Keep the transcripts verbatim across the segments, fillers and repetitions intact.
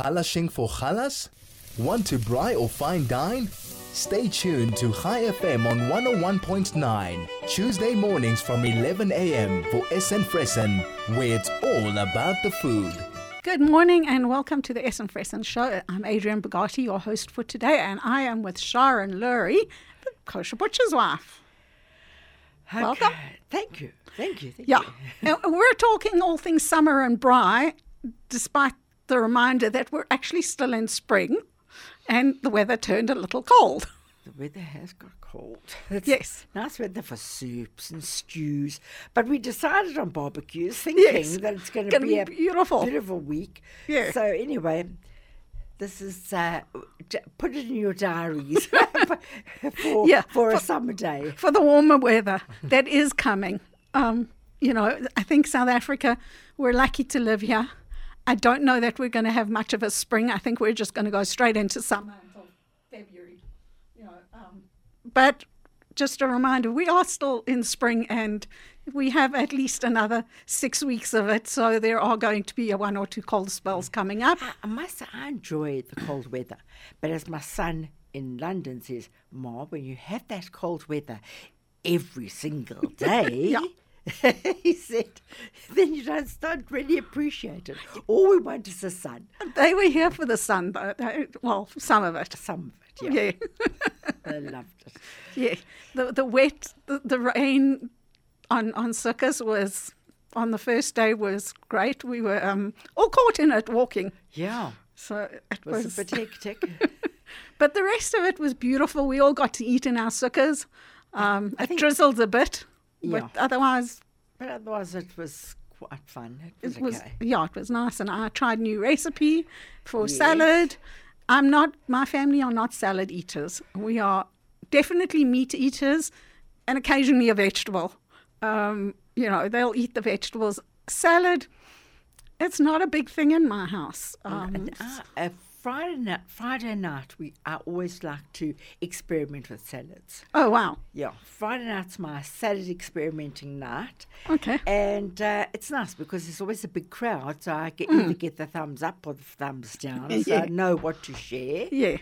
Chalashing for chalas? Want to braai or fine dine? Stay tuned to Chai F M on one oh one point nine, Tuesday mornings from eleven a.m. for Essen Fressen, where it's all about the food. Good morning and welcome to the Essen Fressen Show. I'm Adrienne Bugatti, your host for today, and I am with Sharon Lurie, the kosher butcher's wife. Okay. Welcome. Thank you. Thank you. Thank Yeah. you. Now, we're talking all things summer and braai, despite the reminder that we're actually still in spring and the weather turned a little cold. The weather has got cold. It's Yes. nice weather for soups and stews. But we decided on barbecues thinking Yes. that it's going to Gonna be be a beautiful. beautiful week. Yeah. So anyway, this is, uh, d- put it in your diaries for, Yeah, for a for- summer day. For the warmer weather that is coming. Um, you know, I think South Africa, we're lucky to live here. I don't know that we're going to have much of a spring. I think we're just going to go straight into summer until February. You know, um, but just a reminder, we are still in spring and we have at least another six weeks of it. So there are going to be a one or two cold spells coming up. I, I must say, I enjoy the cold weather. But as my son in London says, Ma, when you have that cold weather every single day, Yeah. he said, then you don't start really appreciate it. All we want is the sun. They were here for the sun, though. They- Well, some of it. Some of it, yeah. Yeah. I loved it. Yeah, the the wet, the, the rain on on Sukkot was on the first day was great. We were um, all caught in it walking, Yeah, so it it was, was. a bit hectic. But the rest of it was beautiful. We all got to eat in our sukkahs. Um, I it think- drizzled a bit, Yeah. but otherwise But otherwise it was quite fun. It was, it was okay. yeah, it was nice. And I tried a new recipe for Yes. salad. I'm not. My family are not salad eaters. We are definitely meat eaters, and occasionally a vegetable. Um, you know, they'll eat the vegetables. Salad, it's not a big thing in my house. Um, And, uh, uh, Friday night, Friday night, we I always like to experiment with salads. oh wow. Yeah, Friday night's my salad experimenting night. Okay. And uh, it's nice because there's always a big crowd, so I can either get the thumbs up or the thumbs down, so Yeah. I know what to share. Yeah.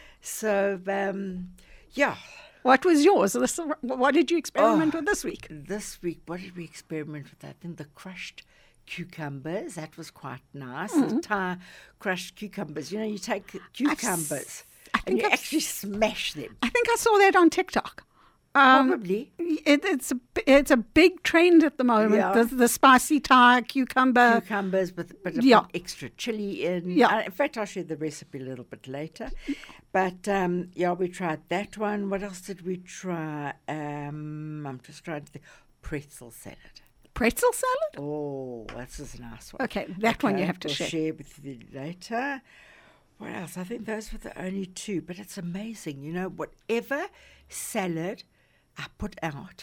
So, um, yeah, What was yours? This- What did you experiment Oh. with this week? this week, what did we experiment with? I think the crushed cucumbers, that was quite nice. Mm-hmm. The Thai crushed cucumbers. You know, you take cucumbers I and think you I've actually smash them. I think I saw that on TikTok. Um, Probably. It, it's a b- it's a big trend at the moment. Yeah. The, the spicy Thai cucumber. Cucumbers with a bit of yeah. extra chili in. Yeah. Uh, in fact, I'll share the recipe a little bit later. But um, yeah, we tried that one. What else did we try? Um, I'm just trying to think. Pretzel salad. Pretzel salad? Oh, this is a nice one. Okay, that one you Okay, have to we'll share. share with you later. What else? I think those were the only two. But it's amazing, you know, whatever salad I put out,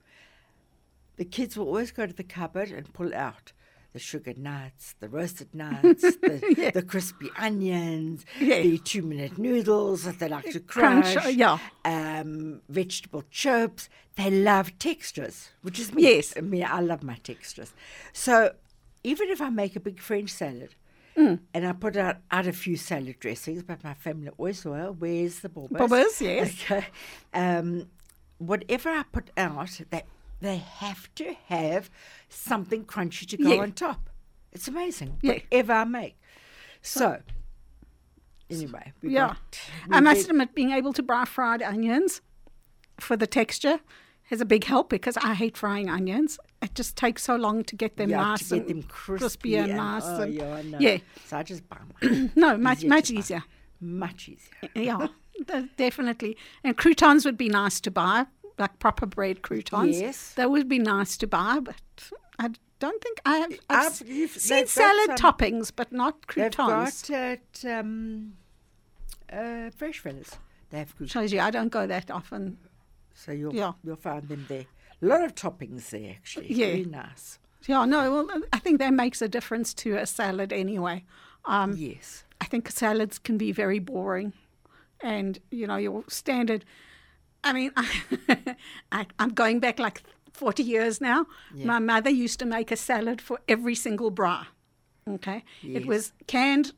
the kids will always go to the cupboard and pull out the sugar nuts, the roasted nuts, the, Yeah. the crispy onions, Yeah. the two-minute noodles that they like to Crunch, crunch, uh, yeah. um, vegetable chips. They love textures, which is me. Yes. Me, I love my textures. So even if I make a big French salad, Mm. and I put out, out a few salad dressings, but my family always, well, where's the bobbers? Bobbers, yes. Okay. Um, whatever I put out, they, they have to have something crunchy to go Yeah. on top. It's amazing. Yeah. Whatever I make. So, anyway. We Yeah. got, I we must did- admit, being able to fry fried onions for the texture is a big help because I hate frying onions. It just takes so long to get them yeah, nice to get and them crispy, crispy and, and nice. Oh, and- yeah, I know. yeah. So I just buy one. No, much Easier much to buy. easier. Much easier. Yeah, de- definitely. And croutons would be nice to buy, like proper bread croutons. Yes. That would be nice to buy, but I don't think I have. I've I've- you've- seen they've got salad some- toppings, but not They've croutons. got at um, uh, Fresh Fellas. They have croutons. Shows you I don't go that often. So you'll, Yeah. you'll find them there. A lot of toppings there, actually. Yeah. Very nice. Yeah, no, well, I think that makes a difference to a salad anyway. Um, Yes. I think salads can be very boring. And, you know, your standard, I mean, I, I'm going back like forty years now. Yeah. My mother used to make a salad for every single bra. Okay. It Yes. was canned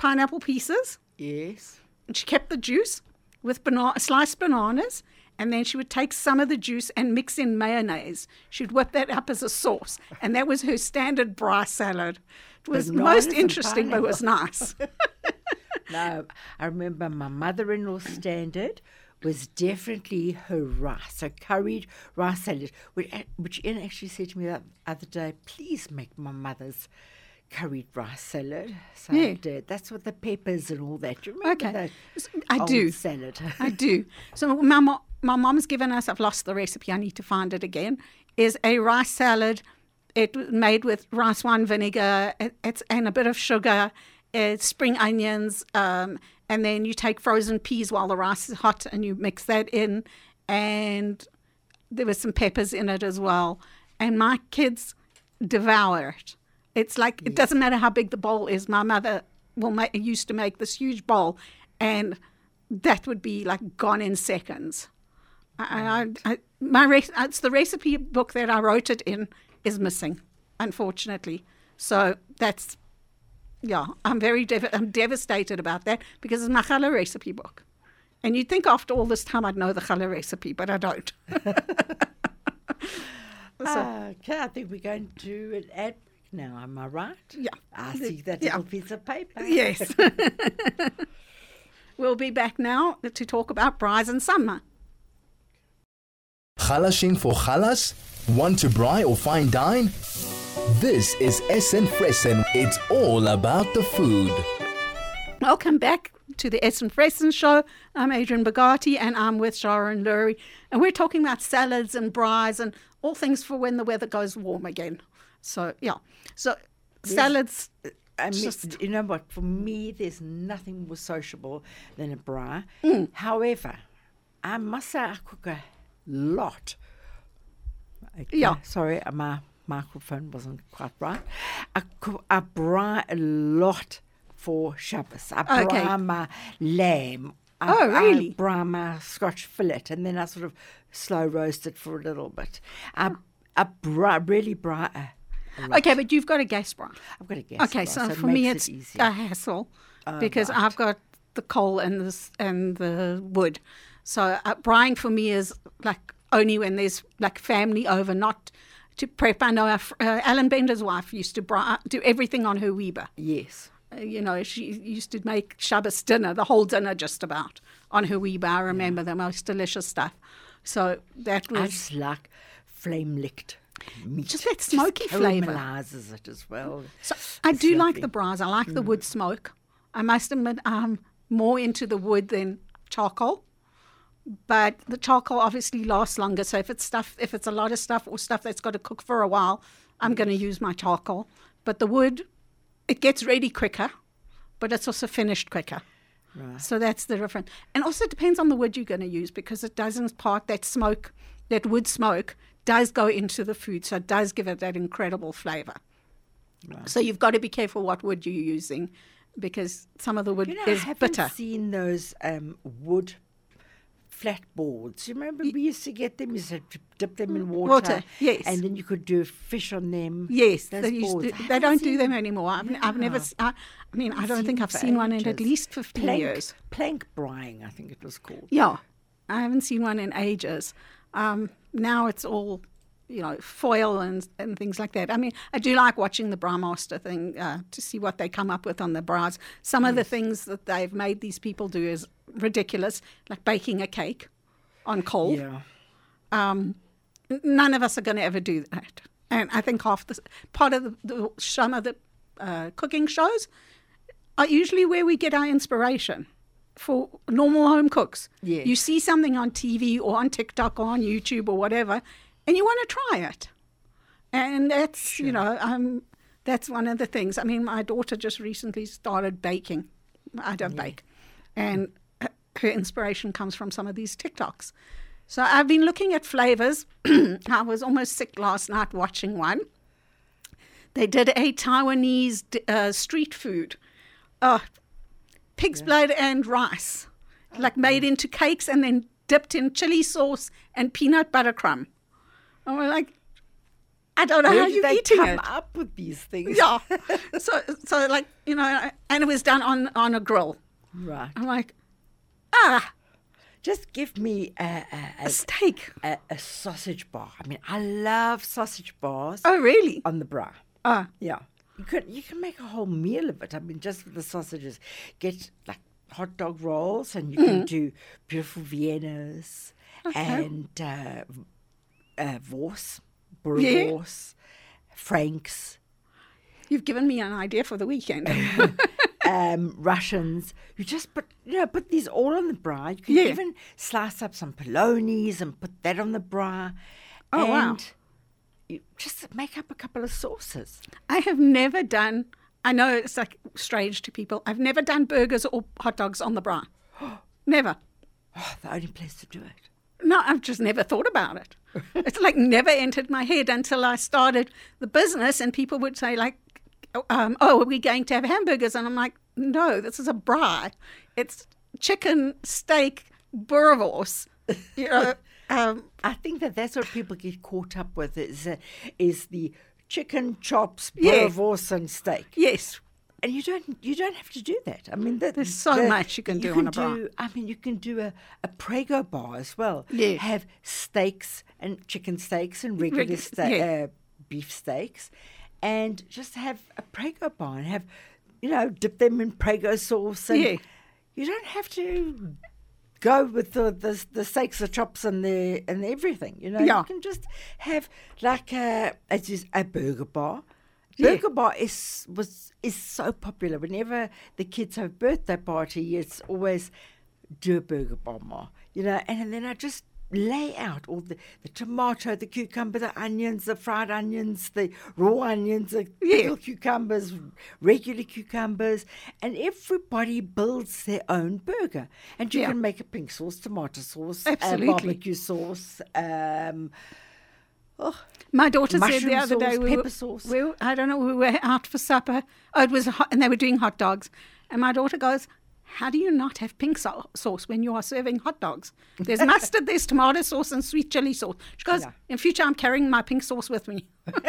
pineapple pieces, Yes. and she kept the juice with bana- sliced bananas, and then she would take some of the juice and mix in mayonnaise. She'd whip that up as a sauce, and that was her standard braai salad. It was Bananas most and interesting, but it was nice. No, I remember my mother-in-law's standard was definitely her rice, so curried rice salad, which, which Ian actually said to me the other day, please make my mother's curried rice salad. So Yeah. I did. That's with the peppers and all that. Do you remember Okay. that I old do. salad? I do. So my mo- my mom's given us, I've lost the recipe, I need to find it again, is a rice salad. It was made with rice wine vinegar it, it's and a bit of sugar, it's spring onions, um, and then you take frozen peas while the rice is hot and you mix that in, and there was some peppers in it as well. And my kids devour it. It's like, it doesn't matter how big the bowl is. My mother will make, used to make this huge bowl, and that would be like gone in seconds. I, I, I, my rec- it's the recipe book that I wrote it in is missing, unfortunately. So that's, yeah, I'm very dev- I'm devastated about that because it's my challah recipe book. And you'd think after all this time I'd know the challah recipe, but I don't. Ah, okay, I think we're going to an ad break now. Am I right? Yeah. I see that Yeah. little piece of paper. Yes. We'll be back now to talk about braais in summer. Chalashing for chalas? Want to braai or fine dine? This is Essen Fressen. It's all about the food. Welcome back to the Essen Fressen Show. I'm Adrian Bogati and I'm with Sharon Lurie. And we're talking about salads and braais and all things for when the weather goes warm again. So, yeah. So, salads... I mean, Just- you know what? For me, there's nothing more sociable than a braai. Mm. However, I must say I cook a lot. Okay, Yeah. Sorry, uh, my microphone wasn't quite right. I cook, I braai a lot for Shabbos. I braai Okay. my lamb. I, Oh, really? I braai my Scotch fillet, and then I sort of slow roast it for a little bit. I, I braai, really braai a Okay, but you've got a gas braai. I've got a gas Okay, braai, so it for me makes it's it easier. a hassle Oh, because right. I've got the coal and the s- and the wood. So uh, braaiing for me is like only when there's like family over, not to prep. I know our, fr- uh, Alan Bender's wife used to braai, do everything on her Weber. Yes. Uh, you know, she used to make Shabbos dinner, the whole dinner just about on her Weber. I remember the most delicious stuff. So that I was just like flame licked meat. Just that smoky flavour. Caramelizes it as well. So I It's do like lovely. the braais. I like the wood smoke. I must admit I'm more into the wood than charcoal. But the charcoal obviously lasts longer. So if it's stuff, if it's a lot of stuff or stuff that's got to cook for a while, I'm going to use my charcoal. But the wood, it gets ready quicker, but it's also finished quicker. Right. So that's the difference. And also it depends on the wood you're going to use because it doesn't part that smoke, that wood smoke does go into the food. So it does give it that incredible flavor. Right. So you've got to be careful what wood you're using because some of the wood You know, is I haven't bitter. seen those um, wood flat boards. You remember we used to get them, you used to dip them in water. Water, yes. And then you could do fish on them. Yes, those they, used boards. to, I they haven't don't do seen them anymore. I've, I've never, Yeah. s- I, I mean, I don't think seen I've for seen one in at ages. least fifteen plank, years. Plank braaiing, I think it was called. Yeah, I haven't seen one in ages. Um, now it's all, you know, foil and and things like that. I mean, I do like watching the Brahmaster thing uh, to see what they come up with on the braais. Some of the things that they've made these people do is ridiculous, like baking a cake on coal. Yeah. Um, n- none of us are going to ever do that. And I think half the part of the, the some of the uh, cooking shows are usually where we get our inspiration for normal home cooks. Yes. You see something on T V or on TikTok or on YouTube or whatever, and you want to try it. And that's, you know, um, that's one of the things. I mean, my daughter just recently started baking. I don't bake. And uh, her inspiration comes from some of these TikToks. So I've been looking at flavors. I was almost sick last night watching one. They did a Taiwanese d- uh, street food. Oh, pig's blood and rice, like made into cakes and then dipped in chili sauce and peanut butter crumb. And we're like, I don't know Where how did you're they eating come it. up with these things? Yeah. so, so like, you know, and it was done on, on a grill. Right. I'm like, ah, Just give me a, a, a steak. a, a sausage bar. I mean, I love sausage bars Oh, really? on the bra. Ah, Yeah. You can, you can make a whole meal of it. I mean, just with the sausages. Get like hot dog rolls, and you can do beautiful Viennas and uh, uh, Wurst, Burrwurst, Franks, you've given me an idea for the weekend. um, Russians. You just put, you know, put these all on the bra. You can Yeah. even slice up some polonies and put that on the bra. Oh, wow. and you just make up a couple of sauces. I have never done, I know it's like strange to people, I've never done burgers or hot dogs on the bra. Never. Oh, the only place to do it. No, I've just never thought about it. It's like never entered my head until I started the business, and people would say like, um, oh, are we going to have hamburgers? And I'm like, no, this is a bra. It's chicken, steak, burrowurst. You know, um, I think that that's what people get caught up with is uh, is the chicken chops, Yeah. burrwurst, and steak. yes. And you don't you don't have to do that. I mean, the, There's so the- much you can do on a bra. do- I mean, you can do a, a Prego bar as well. Yeah. Have steaks and chicken steaks and regular Regu- sta- yeah. uh, beef steaks, and just have a Prego bar and have, you know, dip them in Prego sauce. And Yeah. you don't have to go with the, the the steaks, the chops, and the and everything. You know, Yeah. you can just have like a as you- a burger bar. Yeah. Burger bar is was is so popular. Whenever the kids have a birthday party, it's always do a burger bar, Ma. You know, and then I just lay out all the, the tomato, the cucumber, the onions, the fried onions, the raw onions, the Yeah. pickled cucumbers, regular cucumbers, and everybody builds their own burger. And you Yeah. can make a pink sauce, tomato sauce, Absolutely. Uh, barbecue sauce. Um, oh, My daughter said Mushroom the other day, sauce, we pepper were, sauce. we were- I don't know, we were out for supper. Oh, it was, a hot, and they were doing hot dogs. And my daughter goes, how do you not have pink sau- sauce when you are serving hot dogs? There's mustard, there's tomato sauce, and sweet chili sauce. She goes, Yeah. in future, I'm carrying my pink sauce with me.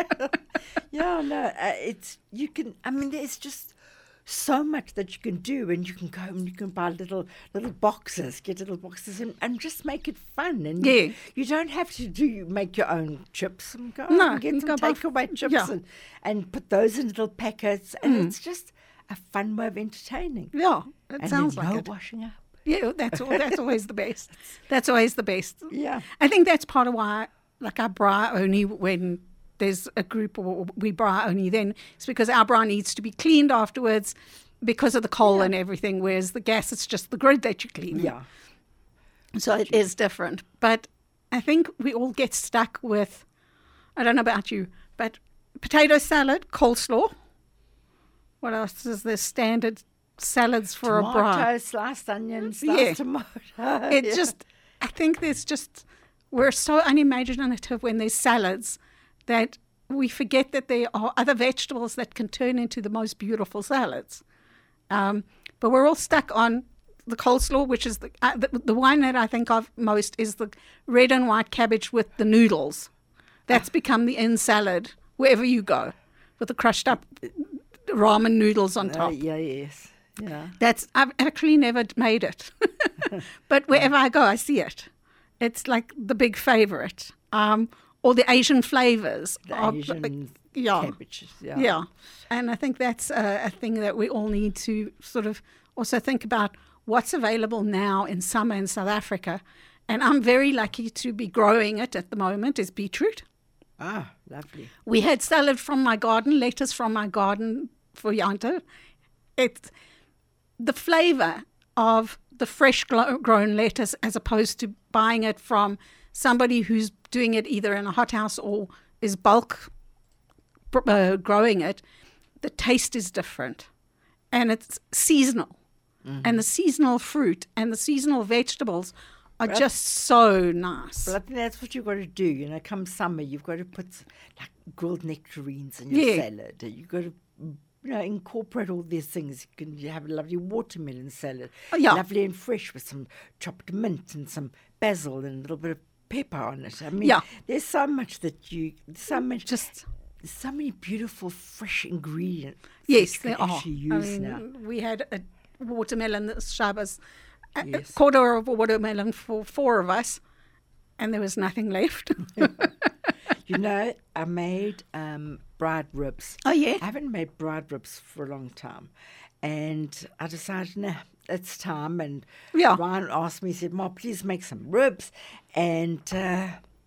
Yeah, no, uh, it's you can. I mean, there's just so much that you can do, and you can go and you can buy little little boxes, get little boxes, and, and just make it fun. And Yeah. you, you don't have to do you make your own chips and go No, and get you some go buy- takeaway chips yeah. and and put those in little packets, and it's just a fun way of entertaining. Yeah, it and sounds then like no it. washing up. Yeah, that's al- that's always the best. That's always the best. Yeah. I think that's part of why, like, our bra only when there's a group or we bra only then, it's because our bra needs to be cleaned afterwards because of the coal and everything, whereas the gas, it's just the grid that you clean. Yeah. So it is different. But I think we all get stuck with, I don't know about you, but potato salad, coleslaw. What else is the standard salads for a bra? Tomato, sliced onion, sliced Yeah. tomato. It Yeah. just, I think there's just, we're so unimaginative when there's salads that we forget that there are other vegetables that can turn into the most beautiful salads. Um, but we're all stuck on the coleslaw, which is the, uh, the the one that I think of most is the red and white cabbage with the noodles. That's become the in salad wherever you go, with the crushed up ramen noodles on Uh, top. yeah, yes. Yeah. That's I've actually never made it, but wherever I go, I see it. It's like the big favorite. Um, or the Asian flavors. The of- Asian yeah, cabbages. Yeah. yeah, and I think that's a, a thing that we all need to sort of also think about what's available now in summer in South Africa. And I'm very lucky to be growing it at the moment. Is beetroot. Ah, lovely. We had salad from my garden, lettuce from my garden for Yanta. It's the flavor of the fresh glo- grown lettuce as opposed to buying it from somebody who's doing it either in a hothouse or is bulk uh, growing it. The taste is different and it's seasonal. Mm-hmm. And the seasonal fruit and the seasonal vegetables are But- just so nice. But I think that's what you've got to do. You know, come summer, you've got to put like grilled nectarines in your Yeah. salad. You've got to, you know, incorporate all these things. You can have a lovely watermelon salad. Oh, yeah. Lovely and fresh with some chopped mint and some basil and a little bit of pepper on it. I mean, Yeah. there's so much that you, so much, Just so many beautiful fresh ingredients. yes, that you there can are. actually I use mean, now. we had a watermelon this Shabbos, a, Yes. a quarter of a watermelon for four of us, and there was nothing left. You know, I made um, bride ribs. Oh, yeah? I haven't made bride ribs for a long time. And I decided, nah, it's time. And Yeah. Ryan asked me, he said, Ma, please make some ribs. And uh,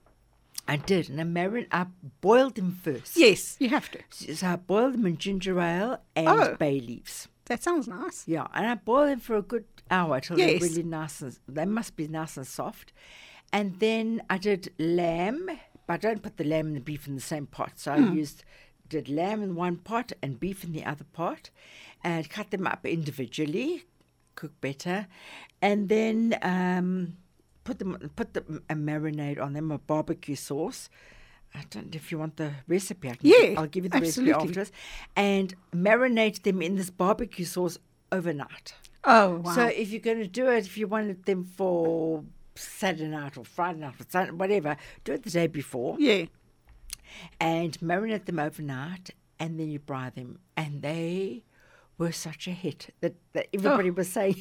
I did. And I, marin- I boiled them first. Yes, you have to. So I boiled them in ginger ale and Oh. bay leaves. That sounds nice. Yeah, and I boil them for a good hour till Yes. they're really nice and they must be nice and soft. And then I did lamb, but I don't put the lamb and the beef in the same pot. So I used did lamb in one pot and beef in the other pot, and cut them up individually, cook better, and then um, put them put the a marinade on them, a barbecue sauce. I don't know if you want the recipe. I can Yeah, give, I'll give you the absolutely. recipe afterwards. And marinate them in this barbecue sauce overnight. Oh, wow. So if you're going to do it, if you wanted them for Saturday night or Friday night or Sunday, whatever, do it the day before yeah. and marinate them overnight, and then you fry them. And they were such a hit that, that everybody Oh. was saying,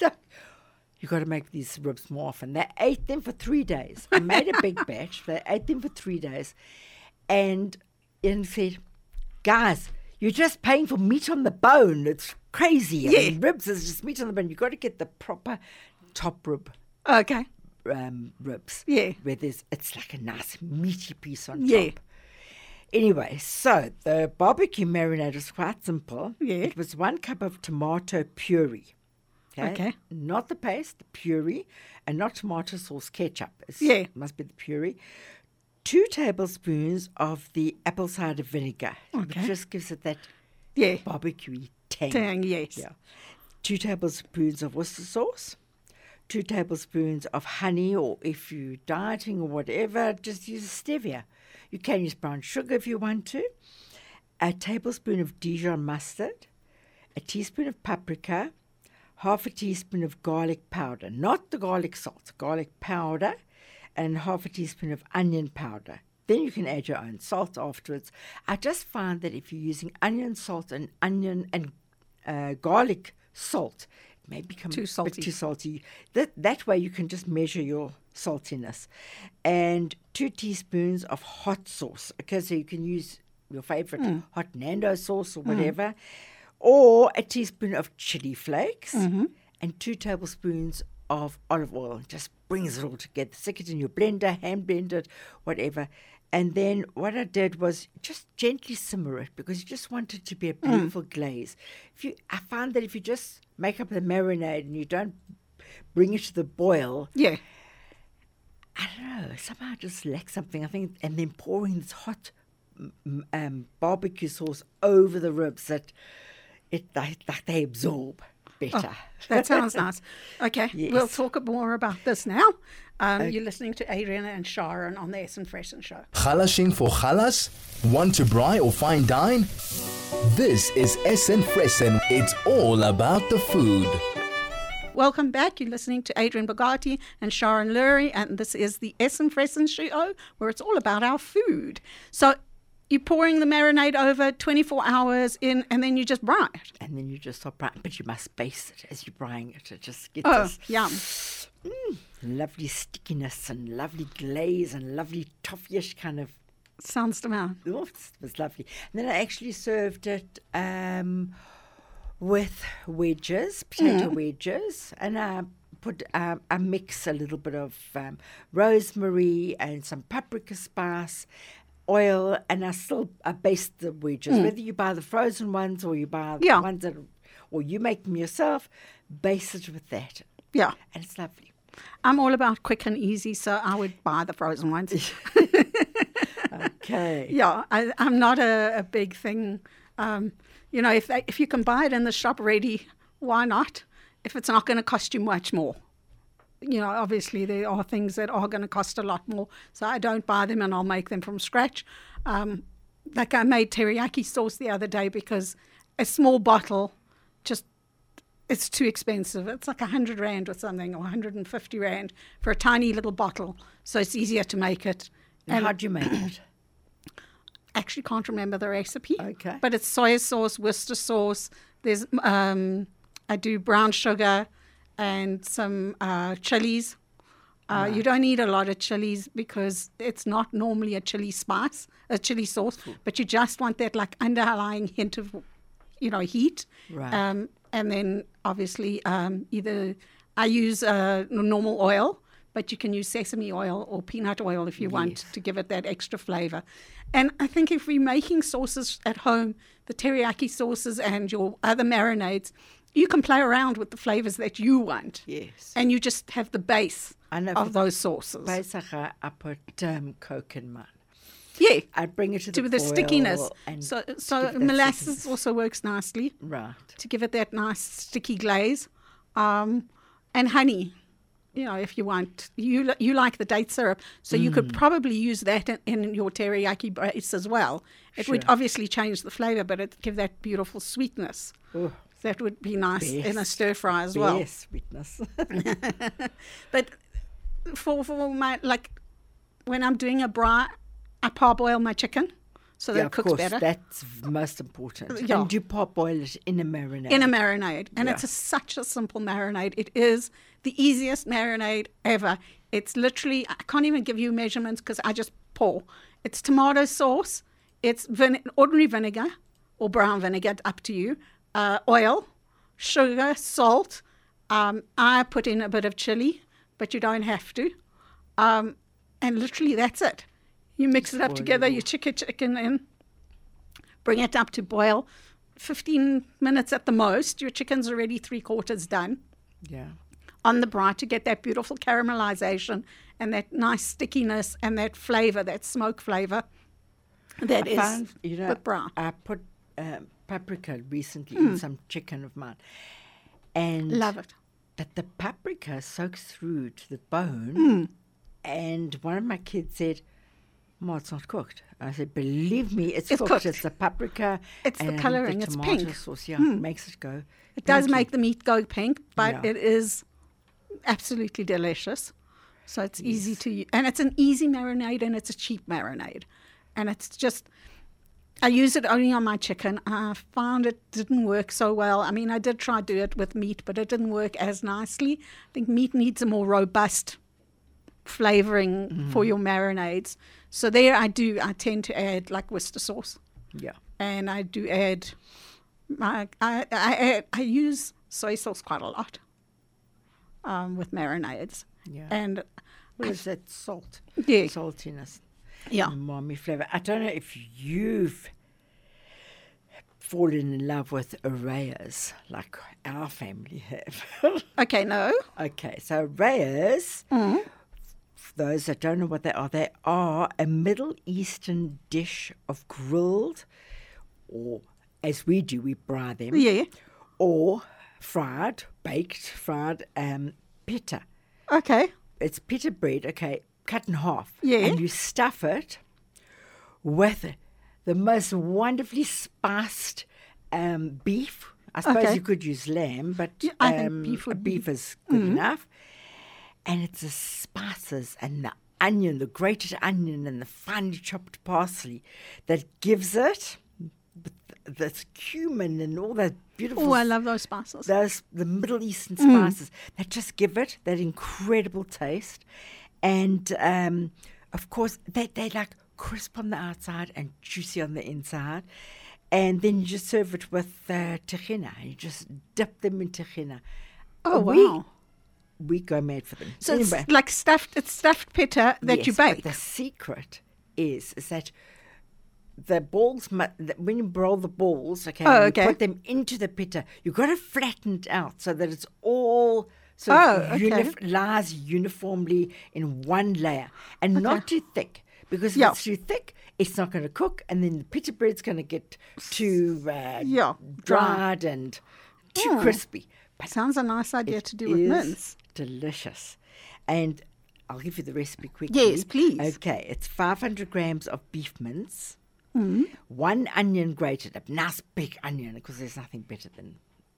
you got to make these ribs more often. They ate them for three days. I made a big batch. They ate them for three days. And, and said, guys, you're just paying for meat on the bone. It's crazy. I Yeah. mean, ribs is just meat on the bone. You've got to get the proper top rib Okay. um, ribs. Yeah. Where there's, it's like a nice meaty piece on Yeah. top. Anyway, so the barbecue marinade is quite simple. Yeah. It was one cup of tomato puree. Okay. Not the paste, the puree, and not tomato sauce ketchup. It's, Yeah. It must be the puree. Two tablespoons of the apple cider vinegar. Okay. Which just gives it that Yeah. barbecue tang. Tang, yes. Yeah. Two tablespoons of Worcester sauce. Two tablespoons of honey, or if you're dieting or whatever, just use stevia. You can use brown sugar if you want to. A tablespoon of Dijon mustard. A teaspoon of paprika. Half a teaspoon of garlic powder. Not the garlic salt, garlic powder. And half a teaspoon of onion powder. Then you can add your own salt afterwards. I just find that if you're using onion salt and onion and uh, garlic salt, it may become Too a salty. bit too salty. That that way you can just measure your saltiness. And two teaspoons of hot sauce. Okay, so you can use your favorite Mm. hot Nando sauce or whatever, or a teaspoon of chili flakes, Mm-hmm. and two tablespoons of olive oil. Just brings it all together. Stick it in your blender, hand blend it, whatever. And then what I did was just gently simmer it, because you just want it to be a beautiful glaze. If you, I find that if you just make up the marinade and you don't bring it to the boil, Yeah. I don't know, somehow it just lacks something. I think, and then pouring this hot m- um, barbecue sauce over the ribs, that it like, like they absorb better. That sounds nice. Okay, Yes. we'll talk more about this now. Um, You're listening to Adrian and Sharon on the Essen Fressen Show. Galashing for galas? Want to braai or fine dine? This is Essen Fressen. It's all about the food. Welcome back. You're listening to Adrian Bogati and Sharon Lurie, and this is the Essen Fressen Show, where it's all about our food. So you're pouring the marinade over twenty-four hours in, and then you just brine it. And then you just stop frying, but you must baste it as you're frying it. It just gets Oh, this yum. lovely stickiness and lovely glaze and lovely toffee-ish kind of. Sounds to Oh, it was lovely. And then I actually served it um, with wedges, potato wedges, and I put um, I mix a little bit of um, rosemary and some paprika spice, oil, and I still I baste the wedges. Whether you buy the frozen ones or you buy the Yeah. ones that, or you make them yourself, baste it with that, Yeah. and it's lovely. I'm all about quick and easy, so I would buy the frozen ones. Okay. Yeah, I, I'm not a, a big thing. Um, you know, if they, if you can buy it in the shop ready, why not? If it's not going to cost you much more. You know, obviously there are things that are going to cost a lot more, so I don't buy them and I'll make them from scratch. Um, like I made teriyaki sauce the other day because a small bottle just it's too expensive. It's like one hundred rand or something, or one hundred fifty rand for a tiny little bottle. So it's easier to make it. And how do you make it? Actually can't remember the recipe. Okay. But it's soy sauce, Worcester sauce. There's um, I do brown sugar and some uh, chilies. Uh, Right. You don't need a lot of chilies because it's not normally a chili spice, a chili sauce, but you just want that like underlying hint of, you know, heat. Right. Um, and then obviously um, either I use uh, normal oil, but you can use sesame oil or peanut oil if you want Yes. to give it that extra flavor. And I think if we're making sauces at home, the teriyaki sauces and your other marinades, you can play around with the flavors that you want. Yes. And you just have the base I know of for those sauces. Pesach, I I put um, Coke in mine. Yeah. I'd bring it to the To the boil stickiness. and So, to so give that molasses stickiness. also works nicely Right. to give it that nice sticky glaze. Um, and honey, you know, if you want. You li- you like the date syrup, so you Mm. could probably use that in, in your teriyaki base as well. It would Sure. obviously change the flavor, but it'd give that beautiful sweetness. Oh, That would be nice in a Best. stir fry as well. yes, sweetness. But for for my like when I'm doing a braai, I parboil my chicken so that yeah, it of cooks course, better that's most important. Yeah. And you parboil it in a marinade. in a marinade, and it's Yeah. a, such a simple marinade. It is the easiest marinade ever. It's literally I can't even give you measurements because I just pour. It's tomato sauce. It's vine- ordinary vinegar or brown vinegar, up to you. Uh, oil, sugar, salt. Um, I put in a bit of chili, but you don't have to. Um, and literally, that's it. You mix it up boil together. it You chick your chicken in, bring it up to boil. fifteen minutes at the most. Your chicken's already three quarters done Yeah. on the braai to get that beautiful caramelization and that nice stickiness and that flavor, that smoke flavor. That I is found, you know, with braai. I put um, paprika recently in some chicken of mine. And Love it. But the paprika soaks through to the bone. Mm. And one of my kids said, "Ma, it's not cooked." I said, "Believe me, it's, It's cooked. cooked. It's the paprika. It's the and colouring, it's tomato pink. sauce. Yeah, Mm. makes it go. It does pinky. make the meat go pink, but Yeah. it is absolutely delicious. So it's easy to use. And it's an easy marinade and it's a cheap marinade. And it's just, I use it only on my chicken. I found it didn't work so well. I mean, I did try to do it with meat, but it didn't work as nicely. I think meat needs a more robust flavoring Mm-hmm. for your marinades. So there I do, I tend to add like Worcester sauce. Yeah. And I do add, my, I, I, add, I use soy sauce quite a lot um, with marinades. Yeah. And What is that? Salt. yeah, Saltiness. yeah. Umami flavor. I don't know if you've fallen in love with arrayas like our family have. Okay, no. Okay, so arrayas, Mm. for those that don't know what they are, they are a Middle Eastern dish of grilled, or as we do, we braai them, Yeah. or fried, baked, fried um, pita. Okay. It's pita bread, okay, cut in half. Yeah. And you stuff it with the most wonderfully spiced um, beef. I suppose Okay. you could use lamb, but Yeah, I think um, beef would beef be- is good enough. And it's the spices and the onion, the grated onion and the finely chopped parsley that gives it with the cumin and all that beautiful Oh, I love those spices. those the Middle Eastern spices that just give it that incredible taste, and um, of course they they like crisp on the outside and juicy on the inside, and then you just serve it with uh, tahina. You just dip them in tahina. Oh, we, wow. We go mad for them. So Anyway, it's like stuffed, it's stuffed pita that yes, you but bake. the secret is is that the balls, mu- the- when you roll the balls, okay, Oh, and you okay. put them into the pita, you've got to flatten it out so that it's all sort Oh, of okay. unif- lies uniformly in one layer and not too thick. Because if Yeah. it's too thick, it's not going to cook, and then the pita bread's going to get too uh, Yeah, dry. dried and too Mm. crispy. But Sounds a nice idea it to do with is mince. delicious. And I'll give you the recipe quickly. Yes, please. Okay, it's five hundred grams of beef mince, Mm. one onion grated, a nice big onion, because there's nothing better than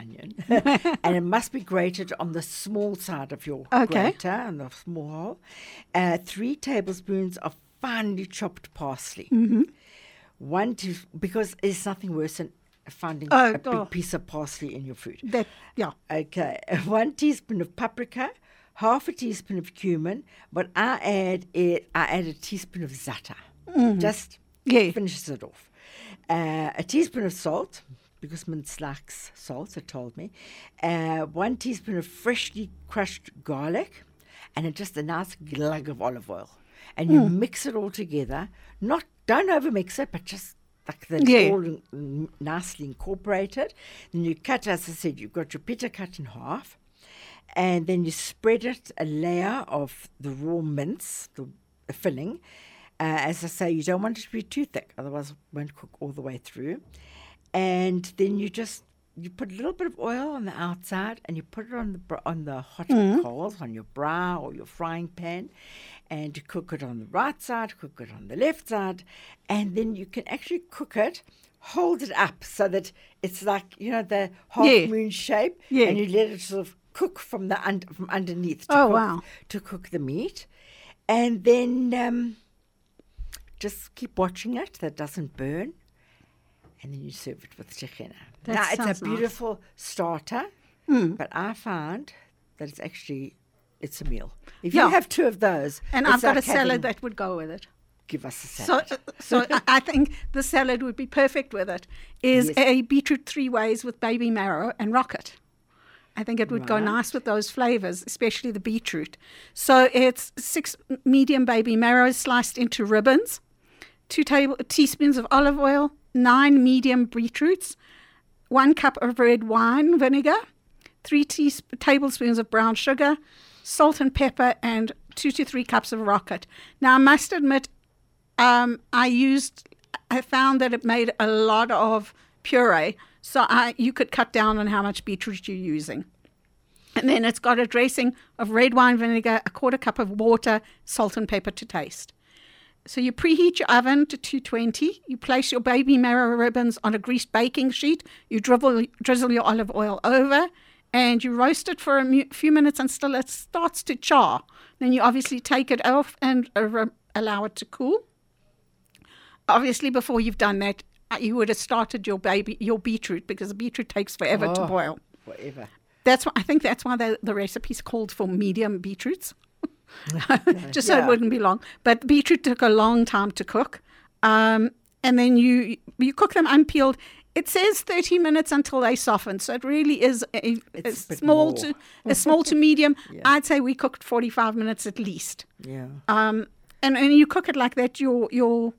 onion, and it must be grated on the small side of your Okay. grater, and the small hole. Uh, three tablespoons of finely chopped parsley. Mm-hmm. One to because there's nothing worse than finding Oh, a big oh. piece of parsley in your food. That, yeah. Okay, one teaspoon of paprika, half a teaspoon of cumin, but I add it. I add a teaspoon of za'atar. Just Yeah. finishes it off. Uh, a teaspoon of salt, because mince likes salt. It told me. Uh, one teaspoon of freshly crushed garlic, and a, just a nice glug of olive oil, and you mix it all together. Not don't overmix it, but just like that's Yeah. all in, nicely incorporated. Then you cut, as I said, you've got your pita cut in half, and then you spread it a layer of the raw mince, the, the filling. Uh, as I say, you don't want it to be too thick, otherwise it won't cook all the way through. And then you just you put a little bit of oil on the outside, and you put it on the br- on the hot coals on your brow or your frying pan, and you cook it on the right side, cook it on the left side, and then you can actually cook it, hold it up so that it's like, you know, the half Yeah. moon shape, Yeah. and you let it sort of cook from the un- from underneath. To Oh, cook, wow. To cook the meat, and then um, just keep watching it that doesn't burn, and then you serve it with chicken. That Now, it's sounds a nice. beautiful starter, but I found that it's actually, it's a meal. If Yeah. you have two of those, And it's I've got like a salad having- that would go with it. give us a So, salad. so I- I think the salad would be perfect with it. Is Yes. a beetroot three ways with baby marrow and rocket. I think it would go Right. nice with those flavors, especially the beetroot. So it's six medium baby marrows sliced into ribbons, two table teaspoons of olive oil, nine medium beetroots, one cup of red wine vinegar, three teas- tablespoons of brown sugar, salt and pepper, and two to three cups of rocket. Now, I must admit, um, I used, I found that it made a lot of puree, so I you could cut down on how much beetroot you're using. And then it's got a dressing of red wine vinegar, a quarter cup of water, salt and pepper to taste. So you preheat your oven to two twenty. You place your baby marrow ribbons on a greased baking sheet. You drizzle, drizzle your olive oil over, and you roast it for a mu- few minutes until it starts to char. Then you obviously take it off and uh, re- allow it to cool. Obviously, before you've done that, uh, you would have started your baby your beetroot, because the beetroot takes forever to Oh. boil. Whatever. That's why I think that's why the, the recipe's called for medium beetroots, just so Yeah. it wouldn't be long. But beetroot took a long time to cook, um, and then you you cook them unpeeled. It says thirty minutes until they soften, so it really is a, a It's a bit small more. to a small to medium. Yeah. I'd say we cooked forty-five minutes at least. Yeah. Um, and and you cook it like that, your your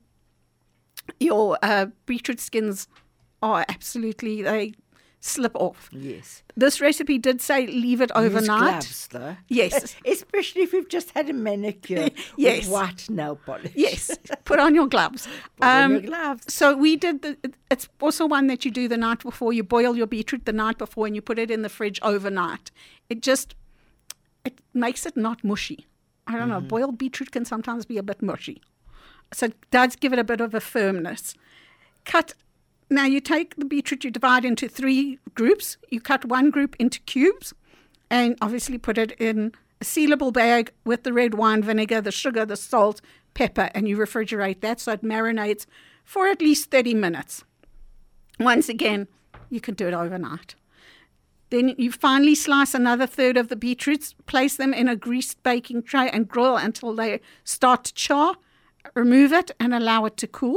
your uh, beetroot skins are absolutely they slip off. Yes. This recipe did say leave it Use overnight. gloves, though. Yes. Especially if you've just had a manicure Yes. with white nail polish. Yes, put on your gloves. Put on your Um, gloves. So we did the. It's also one that you do the night before. You boil your beetroot the night before, and you put it in the fridge overnight. It just it makes it not mushy. I don't know. Boiled beetroot can sometimes be a bit mushy, so it does give it a bit of a firmness. Cut. Now you take the beetroot, you divide into three groups. You cut one group into cubes, and obviously put it in a sealable bag with the red wine vinegar, the sugar, the salt, pepper, and you refrigerate that so it marinates for at least thirty minutes. Once again, you can do it overnight. Then you finally slice another third of the beetroots, place them in a greased baking tray and grill until they start to char. Remove it and allow it to cool.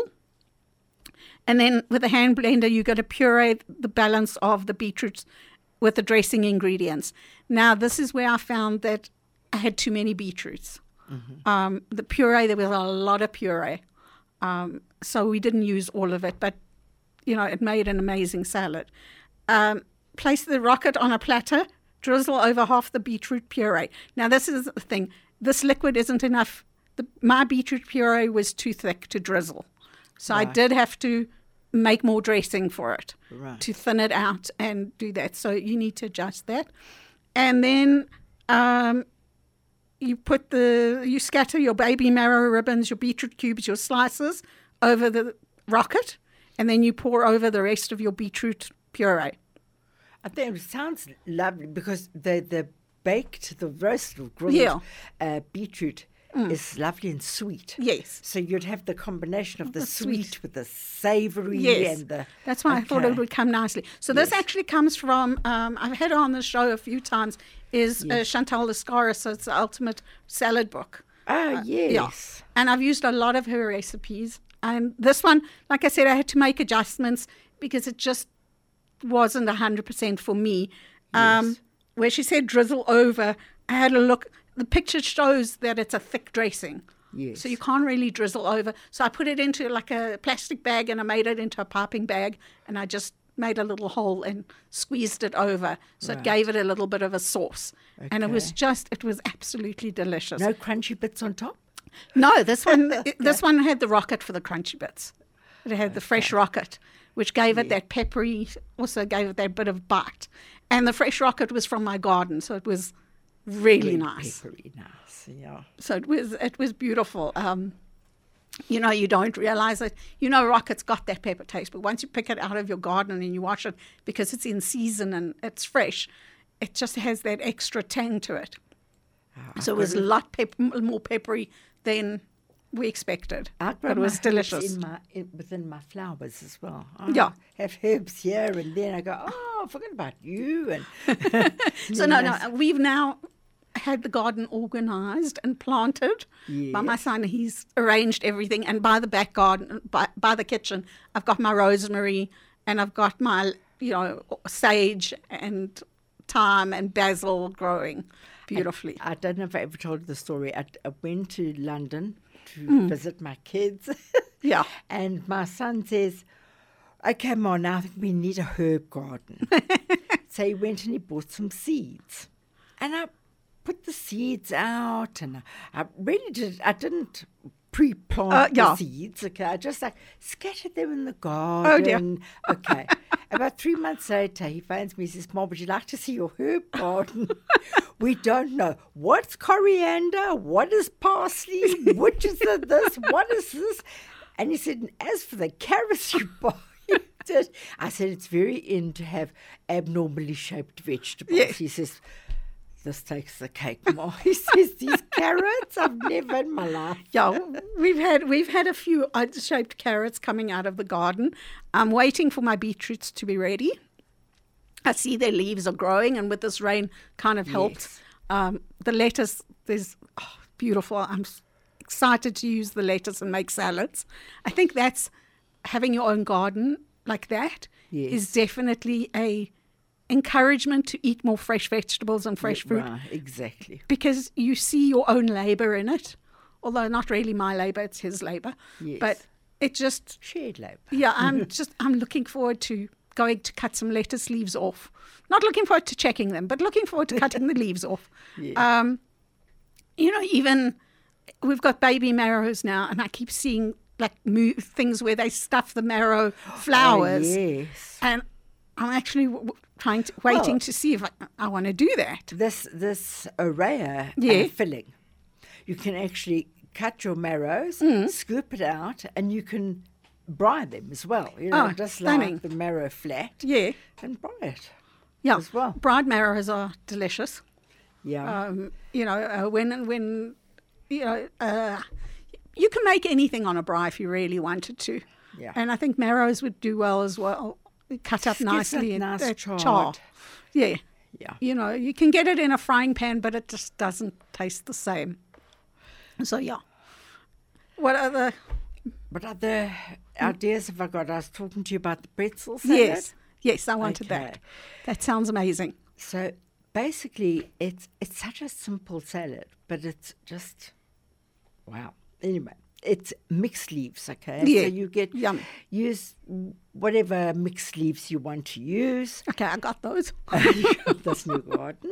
And then with a hand blender, you're going to puree the balance of the beetroots with the dressing ingredients. Now, this is where I found that I had too many beetroots. Mm-hmm. Um, the puree, there was a lot of puree. Um, so we didn't use all of it, but, you know, it made an amazing salad. Um, place the rocket on a platter, drizzle over half the beetroot puree. Now, this is the thing. This liquid isn't enough. The, my beetroot puree was too thick to drizzle. So I Right. did have to make more dressing for it Right. to thin it out and do that. So you need to adjust that. And then um, you put the, you scatter your baby marrow ribbons, your beetroot cubes, your slices over the rocket, and then you pour over the rest of your beetroot puree. I think it sounds lovely because the the baked, the roasted or grilled Yeah. uh, beetroot is lovely and sweet. Yes. So you'd have the combination of the, the sweet, sweet. with the savoury Yes, and the. that's why I thought Okay. it would come nicely. So this Yes. actually comes from, um, I've had her on the show a few times, is uh, Yes. Chantal Lascara, so it's the ultimate salad book. Oh, yes. Yeah. And I've used a lot of her recipes. And this one, like I said, I had to make adjustments because it just wasn't one hundred percent for me. Um, Yes. Where she said drizzle over, I had a look. The picture shows that it's a thick dressing. Yes. So you can't really drizzle over. So I put it into like a plastic bag and I made it into a piping bag and I just made a little hole and squeezed it over. So Right. it gave it a little bit of a sauce. And it was Okay. just, it was absolutely delicious. No crunchy bits on top? No, this one this one had the rocket for the crunchy bits. It had the fresh rocket, which gave it that peppery, also gave it that bit of bite. And the fresh rocket was from my garden, so it was really Very nice. Peppery, nice, yeah. So it was it was beautiful. Um, you know, you don't realize it. You know, rocket's got that pepper taste, but once you pick it out of your garden and you wash it because it's in season and it's fresh, it just has that extra tang to it. Oh, So it was a lot pep- more peppery than we expected. I grow But it my was herbs delicious. in my, in, within my flowers as well. I Yeah. have herbs here and then I go, oh, I forgot about you. And So no, no, we've now had the garden organised and planted by my Yes. son. He's arranged everything, and by the back garden, by, by the kitchen, I've got my rosemary and I've got my, you know, sage and thyme and basil growing beautifully. I don't know if I ever told you the story. I, I went to London to visit my kids. Yeah. And my son says, okay, Mom, now I think we need a herb garden. So he went and he bought some seeds. And I put the seeds out and I, I really did, I didn't pre-plant Uh, yeah. the seeds, okay? I just like scattered them in the garden. Oh, dear. Okay. About three months later, he phones me and says, Mom, would you like to see your herb garden? We don't know. What's coriander? What is parsley? Which is the, this? What is this? And he said, as for the carrots you buy, I said, it's very in to have abnormally shaped vegetables. Yes. He says, this takes the cake, Ma. He says, these carrots I've never in my life. Yeah, we've had we've had a few odd-shaped carrots coming out of the garden. I'm waiting for my beetroots to be ready. I see their leaves are growing, and with this rain, kind of helped. Yes. Um, the lettuce is oh, beautiful. I'm s- excited to use the lettuce and make salads. I think that's having your own garden like that is Yes. definitely a encouragement to eat more fresh vegetables and fresh fruit Right, exactly. because you see your own labor in it, although not really my labor, it's his labor. Yes. But it just, Shared labour. yeah, I'm just, I'm looking forward to going to cut some lettuce leaves off. Not looking forward to checking them, but looking forward to cutting the leaves off. Yeah. Um, you know, even we've got baby marrows now, and I keep seeing like mo- things where they stuff the marrow flowers. Oh, yes. And I'm actually w- w- trying to, waiting Well- to see if I, I want to do that. This this arraya Yeah. uh, filling, you can actually cut your marrows, Mm. scoop it out, and you can brine them as well. You know, Oh, just stunning. like the marrow flat Yeah. and brine it. Yeah, as well. Bride marrows are delicious. Yeah. Um, you know, uh, when when you know, uh, you can make anything on a braai if you really wanted to. Yeah. And I think marrows would do well as well. Cut up Just gives nicely it and nice uh, charred. char. Yeah. Yeah. You know, you can get it in a frying pan, but it just doesn't taste the same. So yeah. What other? What other ideas have I got? I was talking to you about the pretzel salad. Yes, yes, I wanted Okay. that. That sounds amazing. So basically, it's it's such a simple salad, but it's just wow. Anyway, it's mixed leaves, okay? Yeah, So you get yum. use whatever mixed leaves you want to use. Okay, I got those. This new garden,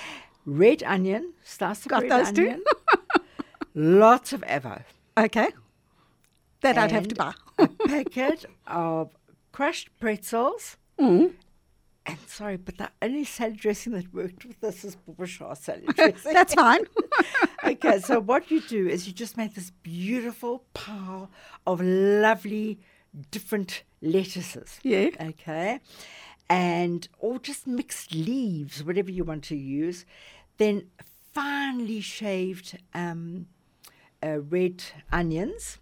red onion, slice of Got red those too? onion, lots of avo, Okay. That I'd have to and buy. a packet of crushed pretzels. Mm. And sorry, but the only salad dressing that worked with this is Bouchard salad dressing. That's fine. Okay, so what you do is you just make this beautiful pile of lovely different lettuces. Yeah. Okay. and or just mixed leaves, whatever you want to use. Then finely shaved um, uh, red onions.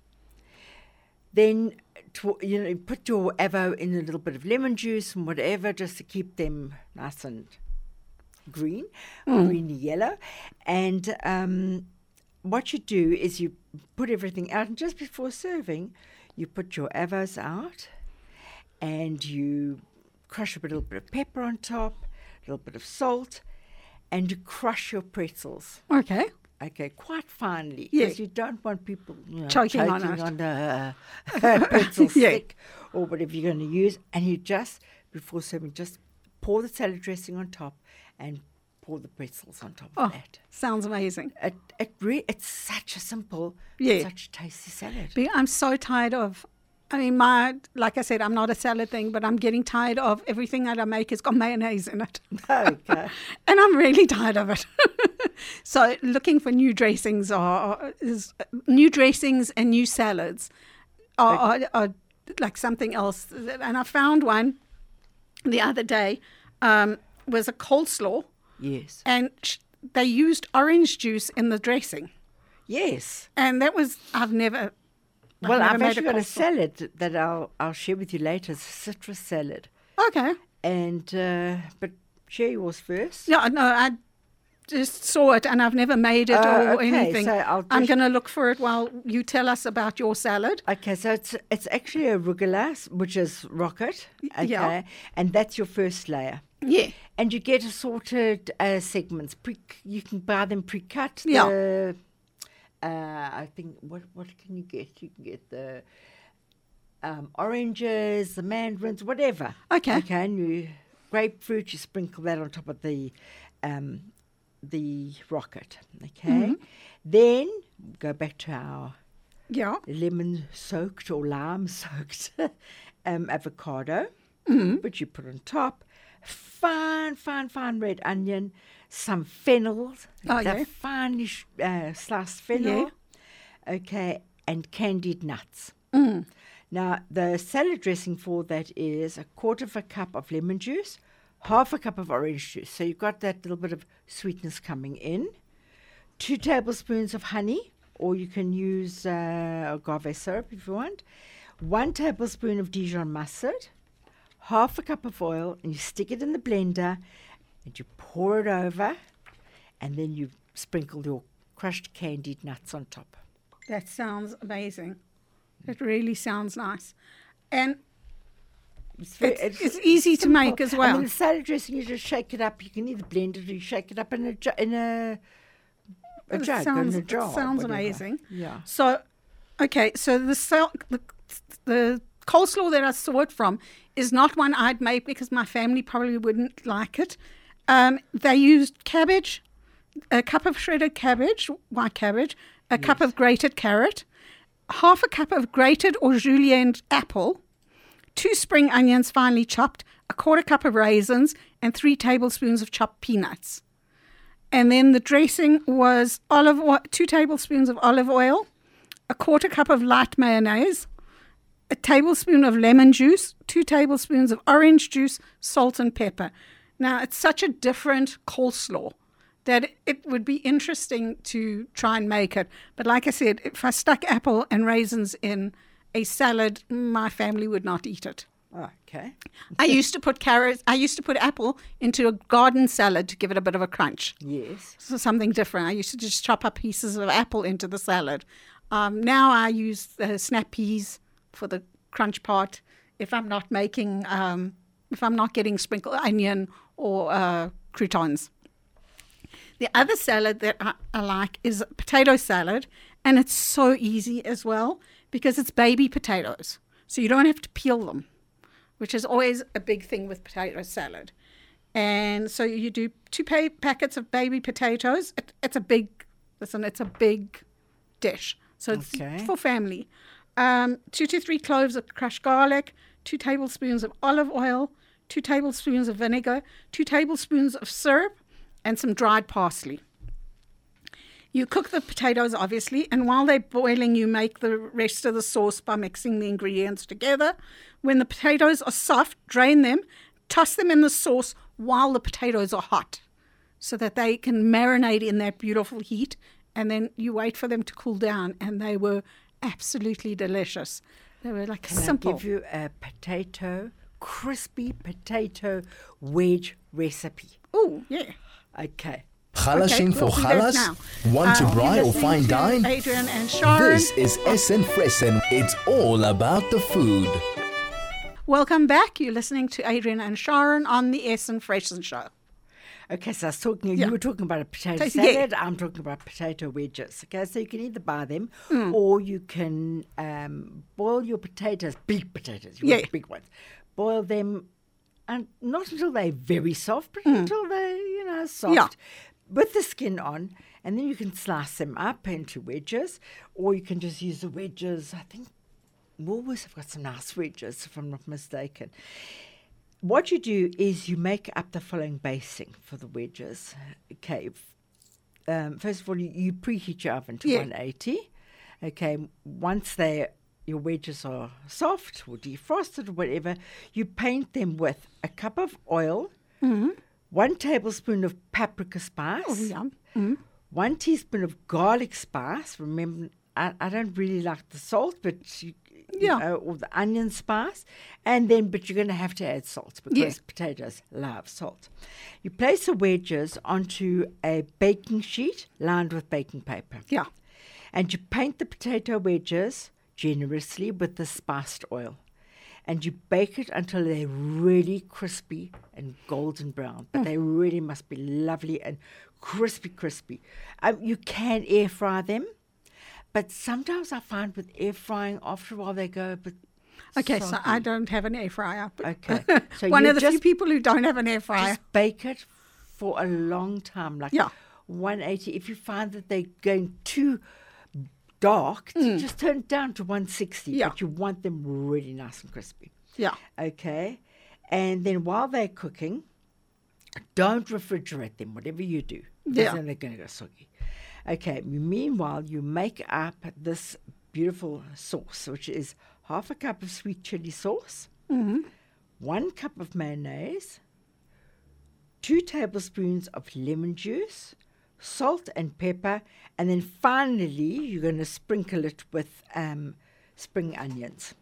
Then to, you know, put your avo in a little bit of lemon juice and whatever, just to keep them nice and green, mm. greeny yellow. And um, what you do is you put everything out, and just before serving, you put your avos out, and you crush a little bit of pepper on top, a little bit of salt, and you crush your pretzels. Okay. Okay, quite finely, Yeah. because you don't want people you know, Choking on choking it. on a pretzel Yeah. stick or whatever you're going to use. And you just, before serving, just pour the salad dressing on top and pour the pretzels on top Oh, of that. sounds amazing. It, it re- it's such a simple, Yeah. such a tasty salad. Be- I'm so tired of, I mean, my, like I said, I'm not a salad thing, but I'm getting tired of everything that I make has got mayonnaise in it. Okay. And I'm really tired of it. So looking for new dressings are, is new dressings and new salads are, are, are like something else. And I found one the other day, um, was a coleslaw, Yes. and sh- they used orange juice in the dressing. Yes. And that was, I've never, I've Well, never I've made actually got a coleslaw. salad that I'll I'll share with you later. It's a citrus salad. Okay. And uh, but share yours first. Yeah, no, I just saw it and I've never made it Oh, or okay, anything. so I'll I'm just- going to look for it while you tell us about your salad. Okay, so it's it's actually a arugula, which is rocket. Okay, yeah. and that's your first layer. Yeah. And you get assorted uh, segments. Pre, you can buy them pre-cut. Yeah. The, uh, I think what what can you get? You can get the um, oranges, the mandarins, whatever. Okay. Okay, and you grapefruit. You sprinkle that on top of the um, the rocket. Okay, Mm-hmm. then go back to our Yeah. lemon soaked or lime soaked um, avocado, Mm-hmm. which you put on top. Fine, fine, fine red onion, some fennel, Oh, that yeah. finely sh- uh, sliced fennel, okay, and candied nuts. Mm. Now, the salad dressing for that is a quarter of a cup of lemon juice, half a cup of orange juice. So you've got that little bit of sweetness coming in. Two tablespoons of honey, or you can use uh, agave syrup if you want. One tablespoon of Dijon mustard, half a cup of oil, and you stick it in the blender, and you pour it over, and then you sprinkle your crushed candied nuts on top. That sounds amazing. It really sounds nice. And It's, very, It's- it's easy to make as well. And then the salad dressing, you just shake it up. You can either blend it or you shake it up in a ju- in a, a It jug sounds- or in it a jar. sounds whatever. amazing. Yeah. so, okay, so the, sal- the the coleslaw that I saw it from is not one I'd make because my family probably wouldn't like it. Um, they used cabbage, a cup of shredded cabbage, white cabbage, a cup of grated carrot, half a cup of grated or julienne apple, two spring onions finely chopped, a quarter cup of raisins, and three tablespoons of chopped peanuts. And then the dressing was olive oil, two tablespoons of olive oil, a quarter cup of light mayonnaise, a tablespoon of lemon juice, two tablespoons of orange juice, salt and pepper. Now, it's such a different coleslaw that it would be interesting to try and make it. But like I said, if I stuck apple and raisins in a salad, my family would not eat it. Okay. I used to put carrots, I used to put apple into a garden salad to give it a bit of a crunch. Yes. So something different. I used to just chop up pieces of apple into the salad. Um, now I use uh, snap peas for the crunch part. If I'm not making, um, if I'm not getting sprinkled onion or uh, croutons. The other salad that I, I like is potato salad, and it's so easy as well because it's baby potatoes. So you don't have to peel them, which is always a big thing with potato salad. And so you do two pa- packets of baby potatoes. It, it's a big, listen, it's a big dish. So it's Okay. for family. Um, two to three cloves of crushed garlic, two tablespoons of olive oil, two tablespoons of vinegar, two tablespoons of syrup, and some dried parsley. You cook the potatoes, obviously, and while they're boiling, you make the rest of the sauce by mixing the ingredients together. When the potatoes are soft, drain them, toss them in the sauce while the potatoes are hot so that they can marinate in that beautiful heat, and then you wait for them to cool down, and they were absolutely delicious. They were like Can simple. I give you a potato, crispy potato wedge recipe? Oh, yeah. Okay. Galasing Okay, for we'll do that galas? now. Want to Uh, braai you're or listening fine to dine? Adrian and Sharon. This is Essen Fressen. It's all about the food. Welcome back. You're listening to Adrian and Sharon on the Essen Fressen Show. Okay, so I was talking, Yeah. you were talking about a potato Potato- yeah. salad. I'm talking about potato wedges. Okay, so you can either buy them Mm. or you can um, boil your potatoes, big potatoes, you Yeah. want big ones. Boil them, and not until they're very soft, but Mm. until they're, you know, soft. Yeah. With the skin on, and then you can slice them up into wedges, or you can just use the wedges. I think Woolworths have got some nice wedges, if I'm not mistaken. What you do is you make up the following basing for the wedges. Okay, f- um, first of all, you, you preheat your oven to Yeah. one eighty. Okay, once they your wedges are soft or defrosted or whatever, you paint them with a cup of oil, one tablespoon of paprika spice, Oh, yum. Mm. one teaspoon of garlic spice. Remember, I, I don't really like the salt, but you, Yeah. you know, or the onion spice, and then but you're going to have to add salt because Yeah. potatoes love salt. You place the wedges onto a baking sheet lined with baking paper, Yeah. and you paint the potato wedges generously with the spiced oil, and you bake it until they're really crispy and golden brown. But they really must be lovely and crispy, crispy. Um, you can air fry them, but sometimes I find with air frying, after a while they go a bit Okay, so I soggy. don't have an air fryer. but- Okay, so One you of the few just- people who don't have an air fryer. Just bake it for a long time, like Yeah. one eighty. If you find that they're going too dark, just turn it down to one sixty. Mm. Yeah. But you want them really nice and crispy. Yeah. Okay. And then while they're cooking, don't refrigerate them, whatever you do. Because Yeah. then they're going to go soggy. Okay. Meanwhile, you make up this beautiful sauce, which is half a cup of sweet chili sauce, one cup of mayonnaise, two tablespoons of lemon juice, salt and pepper, and then finally you're going to sprinkle it with um, spring onions.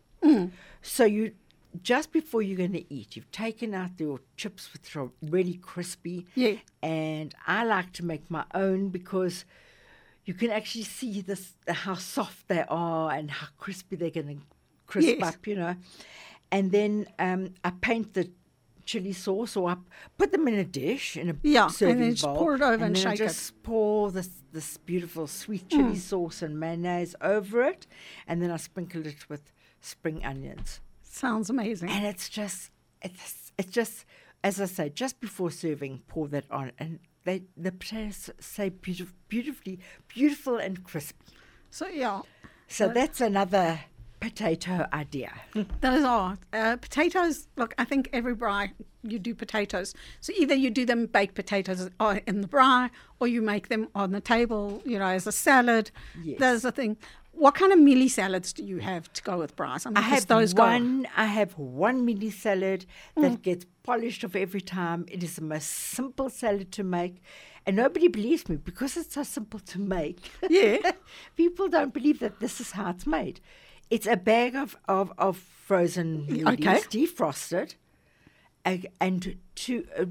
So you, just before you're going to eat, you've taken out your chips which are really crispy. Yeah. And I like to make my own because you can actually see this how soft they are and how crispy they're going to crisp Yes. up, you know. And then um, I paint the chili sauce or I put them in a dish, in a Yeah, and serving then just bowl. pour it over and then I shake it. just pour this, this beautiful sweet chili Mm. sauce and mayonnaise over it. And then I sprinkle it with spring onions. Sounds amazing. And it's just, it's, it's just, as I say, just before serving, pour that on. And they, the potatoes say beautiful, beautifully, beautiful and crispy. So, yeah, So Uh, that's another potato idea. those are. Uh, potatoes, look, I think every braai you do potatoes. So either you do them baked potatoes or in the braai, or you make them on the table, you know, as a salad. Yes. There's a thing. What kind of mealy salads do you have to go with braai? I, mean, I 'cause have those go. one. I have one mini salad that Mm. gets polished off every time. It is the most simple salad to make, and nobody believes me because it's so simple to make. Yeah. People don't believe that this is how it's made. It's a bag of of, of frozen mealies, Okay. defrosted, and, and two, uh,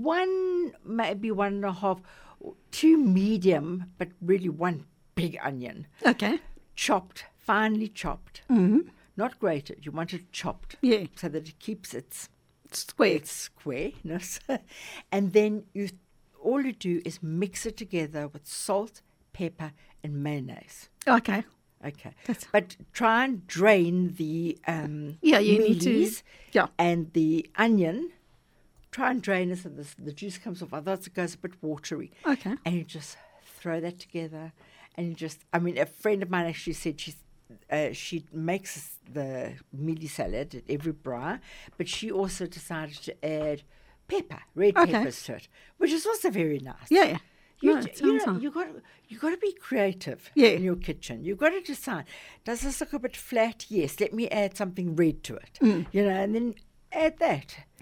one maybe one and a half, two medium, but really one big onion, Okay. chopped, finely chopped. Mm-hmm. Not grated. You want it chopped. Yeah. So that it keeps its Square. its squareness. And then you all you do is mix it together with salt, pepper, and mayonnaise. Okay. Okay. That's- But try and drain the um Yeah, you need to- mealies yeah. and the onion. Try and drain it so the, the juice comes off. Otherwise it goes a bit watery. Okay. And you just throw that together, and you just, I mean, a friend of mine actually said she's, uh, she makes the mealy salad at every braai, but she also decided to add pepper, red Okay. peppers to it, which is also very nice. Yeah, yeah. You, No, d- it you sounds know, nice. you got you got to be creative Yeah. in your kitchen. You've got to decide, does this look a bit flat? Yes, let me add something red to it. Mm. You know, and then add that.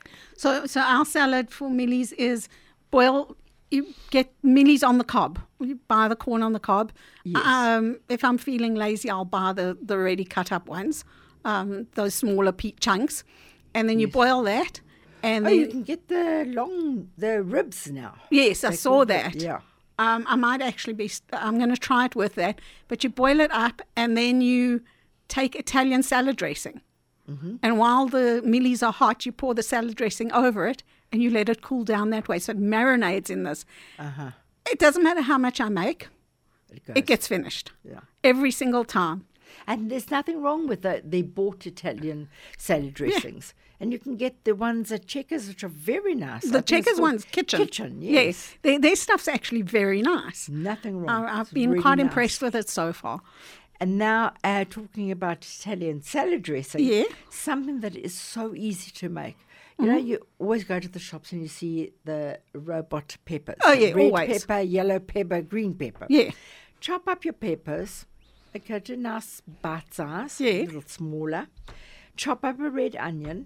So, so our salad for millies is boil. You get millies on the cob. You buy the corn on the cob. Yes. Um, if I'm feeling lazy, I'll buy the, the already cut up ones, um, those smaller pe- chunks, and then you Yes. boil that. And Oh, then you can get the long, the ribs now. yes, I They saw call that. it- Yeah. Um, I might actually be. I'm going to try it with that. But you boil it up, and then you take Italian salad dressing. Mm-hmm. And while the millies are hot, you pour the salad dressing over it, and you let it cool down that way. So it marinades in this. Uh-huh. It doesn't matter how much I make; It goes. it gets finished Yeah. every single time. And there's nothing wrong with the, the bought Italian salad dressings. And you can get the ones at Checkers, which are very nice. I The think it's Checkers called one's kitchen. Kitchen, yes. Their, their stuff's actually very nice. Nothing wrong. I- I've It's been really quite nice. impressed with it so far. And now, uh, talking about Italian salad dressing, Yeah. something that is so easy to make. You know, you always go to the shops and you see the robot peppers. Oh, yeah, Red always. pepper, yellow pepper, green pepper. Yeah. Chop up your peppers. Okay, do nice bite size, Yeah. a little smaller. Chop up a red onion.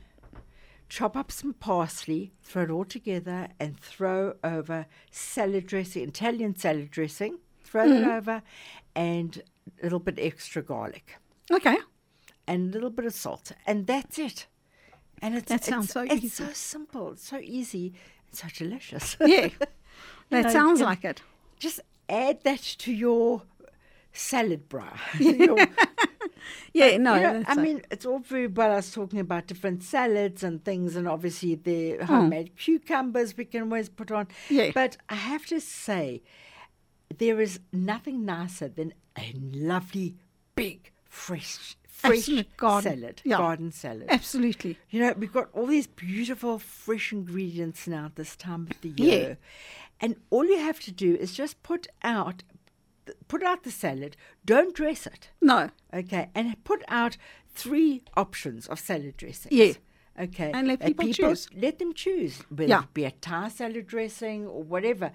Chop up some parsley, throw it all together, and throw over salad dressing, Italian salad dressing. Throw Mm-hmm. it over, and a little bit extra garlic, Okay. and a little bit of salt, and that's it. And it's That sounds it's, so it's easy. so simple, it's so easy, and so delicious. Yeah. That know, sounds you- like it. Just add that to your salad bar. Your- Yeah, no. You know, that's I a- mean, it's all very well us talking about different salads and things, and obviously the Hmm. homemade cucumbers we can always put on. Yeah. But I have to say, there is nothing nicer than a lovely, big, fresh, fresh Absolute garden. salad, Yeah. garden salad. absolutely. You know, we've got all these beautiful, fresh ingredients now at this time of the Yeah. year. And all you have to do is just put out put out the salad, don't dress it. No. Okay, and put out three options of salad dressings. Yeah. Okay. And let people choose. Let them choose, whether Yeah. it be a Thai salad dressing or whatever.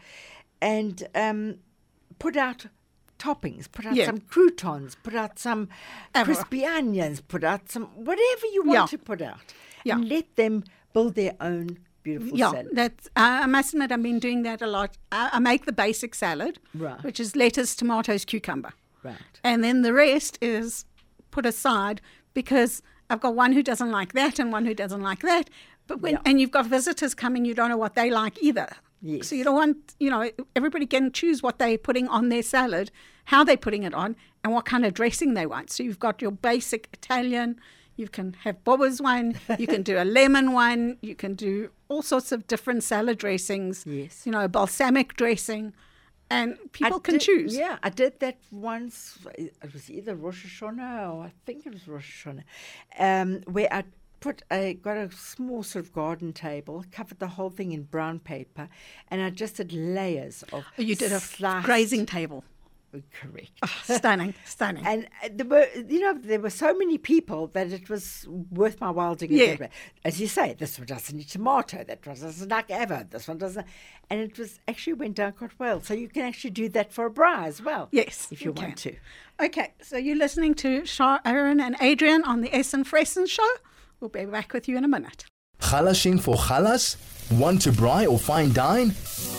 And um, put out toppings, put out Yeah. some croutons, put out some Ever. crispy onions, put out some whatever you want Yeah. to put out. Yeah. And let them build their own beautiful Yeah, salad. that's, uh, I must admit, I've been doing that a lot. I, I make the basic salad, Right. which is lettuce, tomatoes, cucumber. Right. And then the rest is put aside because I've got one who doesn't like that and one who doesn't like that. But when Yeah. and you've got visitors coming, you don't know what they like either. Yes. So you don't want, you know, everybody can choose what they're putting on their salad, how they're putting it on, and what kind of dressing they want. So you've got your basic Italian. You can have Boba's one. You can do a lemon one. You can do all sorts of different salad dressings. Yes. You know, a balsamic dressing. And people I can did- choose. Yeah, I did that once. It was either Rosh Hashanah or I think it was Rosh Hashanah, um, where I put a got a small sort of garden table, covered the whole thing in brown paper, and I just did layers of. Oh, you did a sliced- grazing table. Correct. Stunning, stunning. And uh, there were, you know, there were so many people that it was worth my while doing it. Yeah. that way. As you say, this one doesn't need tomato, that one doesn't like ever, this one doesn't. And it was actually went down quite well. So you can actually do that for a bra as well. Yes, If you, you want can. to. Okay, so you're listening to Sharon and Adrian on the Essen Fressen show. We'll be back with you in a minute. Chalashing for chalas? Want to braai or fine dine?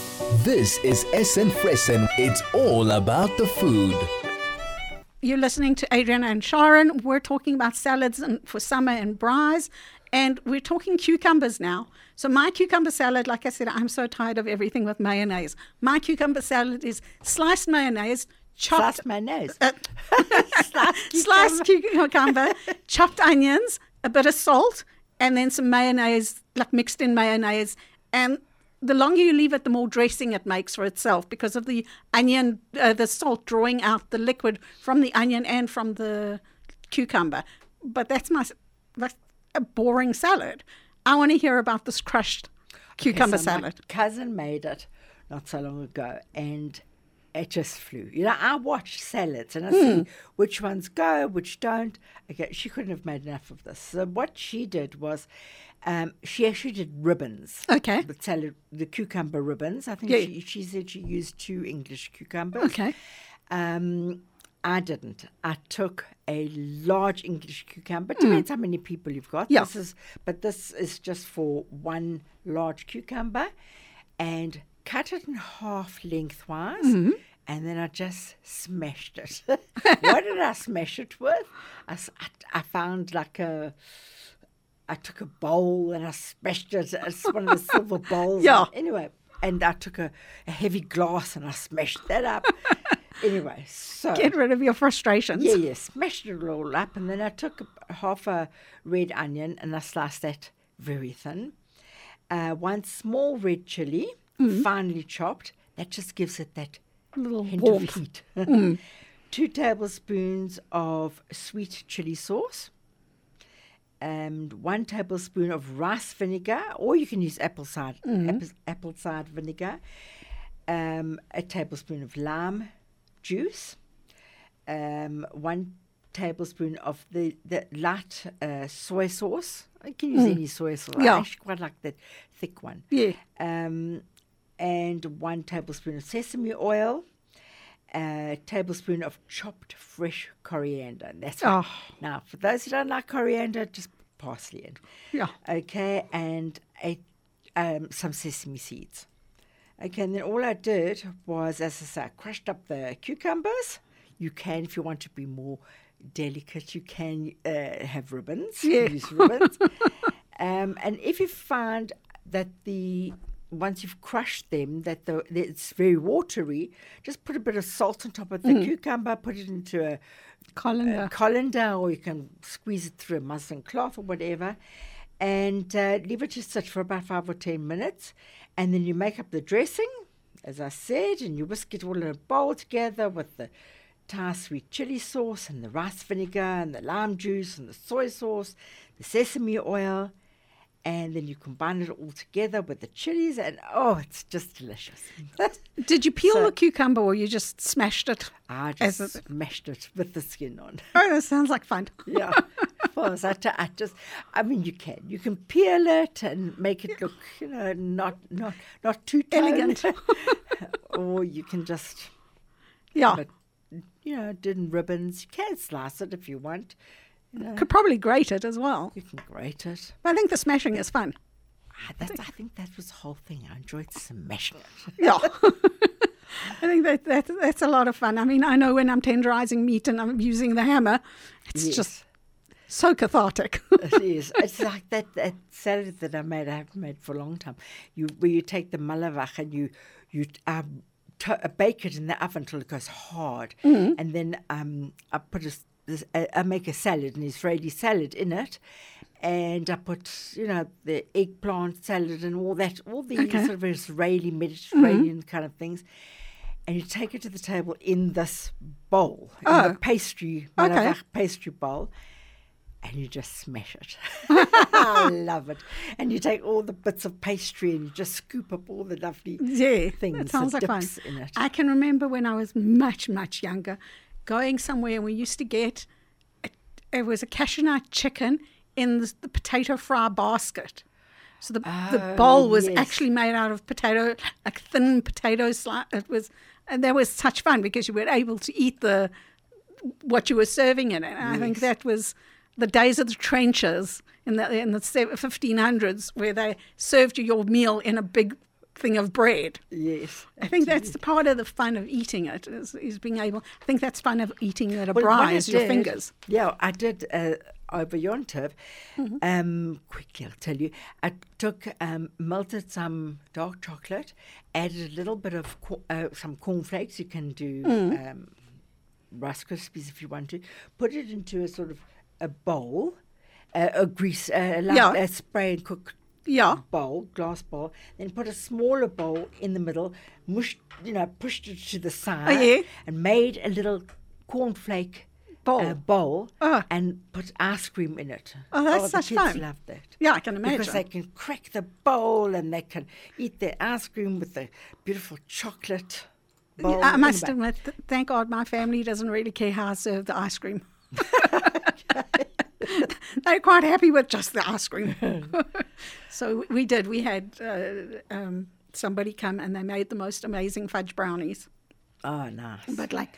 This is Essen Fressen. It's all about the food. You're listening to Adrian and Sharon. We're talking about salads and for summer and braais, and we're talking cucumbers now. So my cucumber salad, like I said, I'm so tired of everything with mayonnaise. My cucumber salad is sliced mayonnaise, chopped Sliced mayonnaise. uh, Sliced sliced cucumber, chopped onions, a bit of salt, and then some mayonnaise, like mixed in mayonnaise. And the longer you leave it, the more dressing it makes for itself because of the onion, uh, the salt drawing out the liquid from the onion and from the cucumber. But that's my that's a boring salad. I want to hear about this crushed cucumber Okay, so salad. My cousin made it not so long ago, and it just flew. You know, I watch salads and I see which ones go, which don't. Okay, she couldn't have made enough of this. So what she did was, um, she actually did ribbons. Okay. The salad, the cucumber ribbons. I think Yeah. she, she said she used two English cucumbers. Okay. Um, I didn't. I took a large English cucumber. Depends how many people you've got. Yeah. This is, but this is just for one large cucumber, and cut it in half lengthwise, Mm-hmm. and then I just smashed it. What did I smash it with? I, s- I- I found like a. I took a bowl and I smashed it. It's one of the silver bowls. Yeah. Anyway, and I took a, a heavy glass and I smashed that up. Anyway, so Get rid of your frustrations. yeah, yeah, smashed it all up, and then I took a, half a red onion and I sliced that very thin. Uh, one small red chili, finely chopped. That just gives it that Little hint warmth. of heat. Two tablespoons of sweet chili sauce. And one tablespoon of rice vinegar, or you can use apple cider, apple, apple cider vinegar. Um, a tablespoon of lime juice. Um, one tablespoon of the, the light uh, soy sauce. You can use any soy sauce. Yeah. I actually quite like that thick one. Yeah. Um, and one tablespoon of sesame oil. A tablespoon of chopped fresh coriander. And that's Oh. Now, for those who don't like coriander, just parsley in. Yeah. Okay, and a, um, some sesame seeds. Okay, and then all I did was, as I say, I crushed up the cucumbers. You can, if you want to be more delicate, you can uh, have ribbons. Yeah. Use ribbons. um, and if you find that the once you've crushed them, that the, that it's very watery, just put a bit of salt on top of the cucumber, put it into a, Colander. a colander, or you can squeeze it through a muslin cloth or whatever, and uh, leave it to sit for about five or ten minutes. And then you make up the dressing, as I said, and you whisk it all in a bowl together with the Thai sweet chili sauce and the rice vinegar and the lime juice and the soy sauce, the sesame oil, and then you combine it all together with the chilies, and oh, it's just delicious. Did you peel So- the cucumber or you just smashed it? I As just a- smashed it with the skin on. Oh, that sounds like fun. Yeah. Well, I, I just, I mean, you can. You can peel it and make it look, you know, not not not too Elegant. Or you can just, Yeah. but, you know, do it in ribbons. You can slice it if you want. You know, Could probably grate it as well. you can grate it. But I think the smashing is fun. Ah, that's, I think that was the whole thing. I enjoyed smashing it. Yeah. I think that, that that's a lot of fun. I mean, I know when I'm tenderizing meat and I'm using the hammer, it's Yes. just so cathartic. It is. It's like that, that salad that I made. I haven't made for a long time. You where you take the malavach and you you um, to, uh, bake it in the oven until it goes hard, and then um, I put a, s- this, uh, I make a salad, an Israeli salad in it, and I put you know the eggplant salad and all that, all the Okay. sort of Israeli Mediterranean kind of things. And you take it to the table in this bowl, in Oh. the pastry, Okay. malavach pastry bowl. And you just smash it. I love it. And you take all the bits of pastry and you just scoop up all the lovely Yeah, things. that sounds the like fun. dips in it. I can remember when I was much, much younger, going somewhere and we used to get, a, it was a cashew nut chicken in the, the potato fry basket. So the, the Oh, bowl was yes. actually made out of potato, like thin potato slice. It was, and that was such fun because you were able to eat the what you were serving in it. And I think Yes. that was the days of the trenches in the in the fifteen hundreds where they served you your meal in a big thing of bread. Yes. I think that's the part of the fun of eating it is, is being able. I think that's fun of eating it a Well, what braai I is your did- fingers. Yeah, I did uh, over Yontiv. Mm-hmm. Um, quickly, I'll tell you. I took, um, melted some dark chocolate, added a little bit of co- uh, some cornflakes. You can do Mm. um, Rice Krispies if you want to. Put it into a sort of a bowl, uh, a grease, uh, like Yeah. a spray and cook Yeah. bowl, glass bowl, then put a smaller bowl in the middle, mushed, you know, pushed it to the side, Oh, yeah. and made a little cornflake Bowl. uh, bowl, Oh. and put ice cream in it. Oh, that's the such kids fun. love that. Yeah, I can imagine. Because they can crack the bowl and they can eat their ice cream with the beautiful chocolate bowl. I must Anyway. admit, th- thank God my family doesn't really care how I serve the ice cream. They're quite happy with just the ice cream. So we did. We had uh, um, somebody come and they made the most amazing fudge brownies. Oh, nice. But like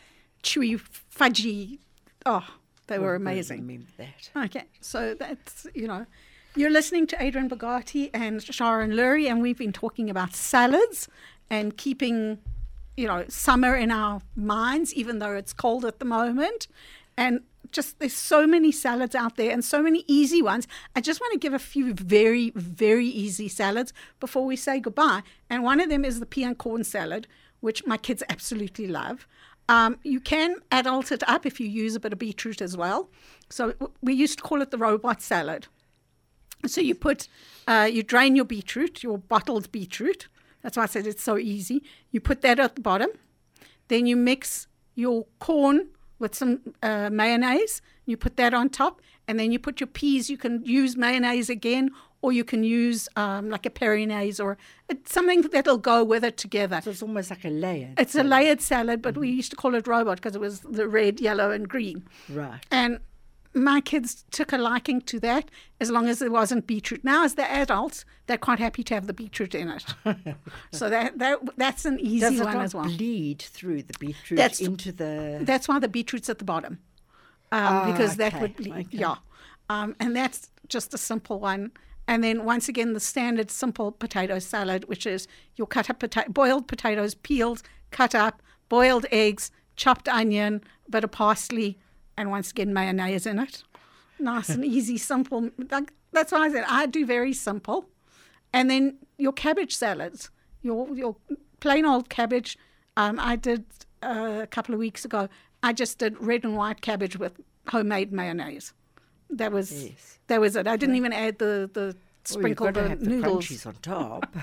chewy, fudgy. Oh, they were I amazing. remember that. Okay, so that's, you know, you're listening to Adrian Bogati and Sharon Lurie, and we've been talking about salads and keeping, you know, summer in our minds, even though it's cold at the moment. And just there's so many salads out there and so many easy ones. I just want to give a few very, very easy salads before we say goodbye. And one of them is the pea and corn salad, which my kids absolutely love. Um, you can adult it up if you use a bit of beetroot as well. So w- we used to call it the robot salad. So you put, uh, you drain your beetroot, your bottled beetroot. That's why I said it's so easy. You put that at the bottom. Then you mix your corn with some uh, mayonnaise. You put that on top. And then you put your peas. You can use mayonnaise again, or you can use um, like a Perinaise or it's something that'll go with it together. So it's almost like a layer. It's a layered salad, but we used to call it robot because it was the red, yellow, and green. Right. And my kids took a liking to that as long as there wasn't beetroot. Now, as they're adults, they're quite happy to have the beetroot in it. So that, that that's an easy Does it one not as well. bleed through the beetroot That's- into the... That's why the beetroot's at the bottom, um, Ah, because that okay, would bleed. okay. Yeah, um, and that's just a simple one. And then once again, the standard simple potato salad, which is your cut up pota- boiled potatoes, peeled, cut up, boiled eggs, chopped onion, bit of parsley, and once again mayonnaise in it. Nice and easy, simple. Like, that's why I said I do very simple. And then your cabbage salads, your your plain old cabbage. Um, I did uh, a couple of weeks ago. I just did red and white cabbage with homemade mayonnaise. That was Yes. that was it. I didn't even add the the sprinkle well, you've got to the have the noodles. crunchies on top.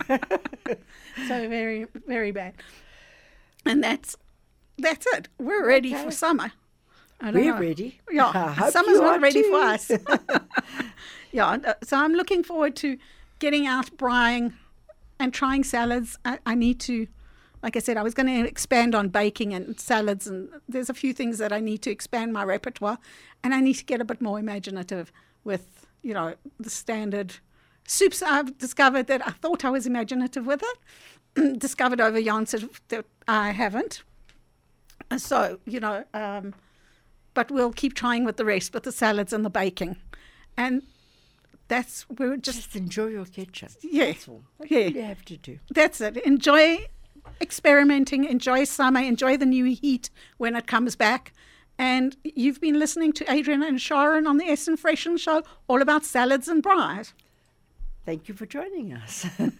So very very bad. And that's that's it. We're ready Okay. for summer. I don't We're know. ready. I Yeah, hope summer's you not are ready too. for us. Yeah, and, uh, so I'm looking forward to getting out, braaiing, and trying salads. I, I need to, like I said, I was going to expand on baking and salads, and there's a few things that I need to expand my repertoire, and I need to get a bit more imaginative with, you know, the standard soups. I've discovered that I thought I was imaginative with it, discovered over Janssen that I haven't. And so, you know, um, but we'll keep trying with the rest, with the salads and the baking. And that's, we're just, Just enjoy your kitchen. yeah, That's all. That's yeah. all you have to do. That's it. Enjoy experimenting, enjoy summer, enjoy the new heat when it comes back. And you've been listening to Adrian and Sharon on the Essen Freshen Show, all about salads and braai. Thank you for joining us.